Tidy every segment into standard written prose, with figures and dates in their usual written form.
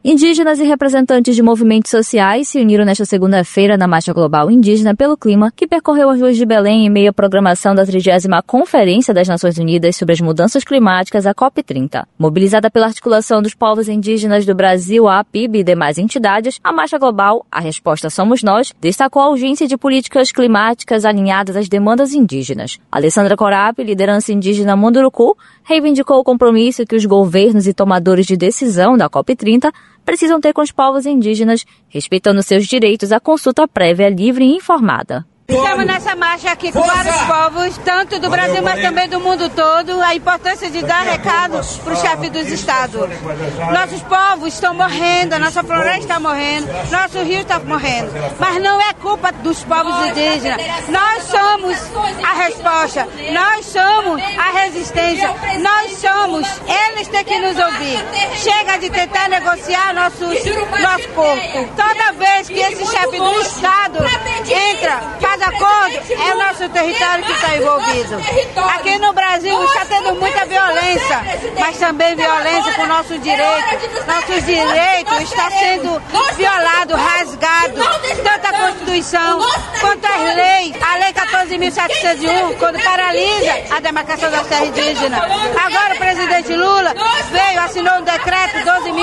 Indígenas e representantes de movimentos sociais se uniram nesta segunda-feira na Marcha Global Indígena pelo Clima, que percorreu as ruas de Belém em meio à programação da 30ª Conferência das Nações Unidas sobre as Mudanças Climáticas, a COP30. Mobilizada pela Articulação dos Povos Indígenas do Brasil, a APIB e demais entidades, a Marcha Global, a Resposta Somos Nós, destacou a urgência de políticas climáticas alinhadas às demandas indígenas. Alessandra Corapi, liderança indígena Munduruku, reivindicou o compromisso que os governos e tomadores de decisão da COP30 precisam ter com os povos indígenas, respeitando seus direitos à consulta prévia, livre e informada. Estamos nessa marcha aqui com vários povos, tanto do Brasil, mas também do mundo todo, a importância de dar recado para o chefe dos estados. Nossos povos estão morrendo, a nossa floresta está morrendo, nosso rio está morrendo, mas não é culpa dos povos indígenas. Nós somos a resposta, nós somos a resistência, nós somos, eles têm que nos ouvir. Chega de tentar negociar nosso corpo. Toda vez que esse chefe do estado entra, faz acordo, é o nosso território que está envolvido. Aqui no Brasil está tendo muita violência, mas também violência com nossos direitos. Nossos direitos estão sendo violados, rasgados, tanto a Constituição quanto as leis. A Lei 14.701, quando paralisa a demarcação das terras indígenas. Agora o presidente Lula veio, assinou um decreto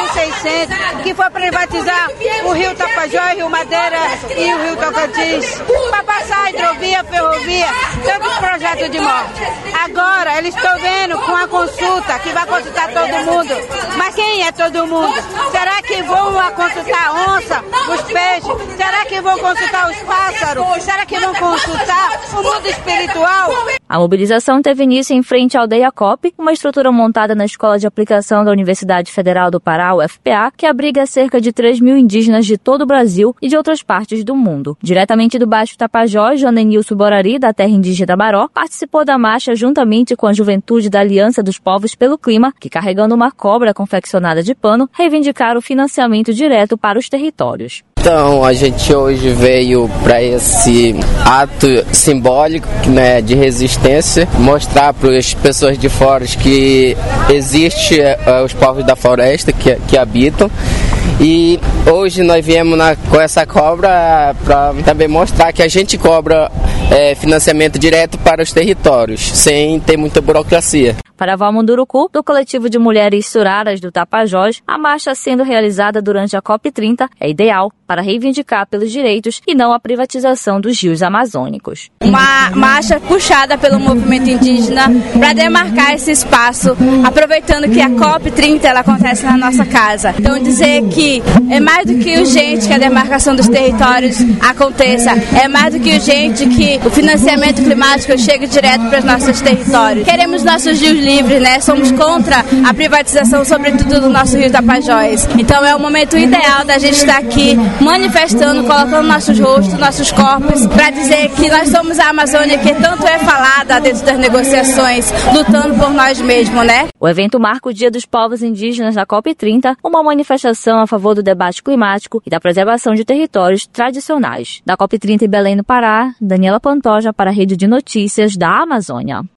12.600, que foi privatizar o Rio Tapajós, Rio Madeira e o Rio Tocantins, para passar a hidrovia, ferrovia, tantos projetos de morte. Agora eles estão vendo com a consulta, que vai consultar todo mundo. Mas quem é todo mundo? Será que vão consultar a onça, os peixes? Será que vão consultar os pássaros? Será que vão consultar o mundo espiritual? A mobilização teve início em frente à Aldeia COP, uma estrutura montada na Escola de Aplicação da Universidade Federal do Pará, UFPA, que abriga cerca de 3.000 indígenas de todo o Brasil e de outras partes do mundo. Diretamente do Baixo Tapajós, Joanenilson Borari, da terra indígena Baró, participou da marcha juntamente com a juventude da Aliança dos Povos pelo Clima, que, carregando uma cobra confeccionada de pano, reivindicaram o financiamento direto para os territórios. Então, a gente hoje veio para esse ato simbólico, né, de resistência, mostrar para as pessoas de fora que existe os povos da floresta que habitam. E hoje nós viemos com essa cobra para também mostrar que a gente cobra financiamento direto para os territórios, sem ter muita burocracia. Para Val Munduruku, do coletivo de mulheres suraras do Tapajós, a marcha sendo realizada durante a COP30 é ideal para reivindicar pelos direitos e não a privatização dos rios amazônicos. Uma marcha puxada pelo movimento indígena para demarcar esse espaço, aproveitando que a COP30 ela acontece na nossa casa. Então dizer que é mais do que urgente que a demarcação dos territórios aconteça, é mais do que urgente que o financiamento climático chegue direto para os nossos territórios. Queremos nossos rios livres, né? Somos contra a privatização, sobretudo do nosso rio Tapajós. Então é o momento ideal da gente estar aqui manifestando, colocando nossos rostos, nossos corpos, para dizer que nós somos a Amazônia que tanto é falada dentro das negociações, lutando por nós mesmos, né? O evento marca o Dia dos Povos Indígenas da COP30, uma manifestação a favor do debate climático e da preservação de territórios tradicionais. Da COP30 em Belém, no Pará, Daniela Pantoja para a Rede de Notícias da Amazônia.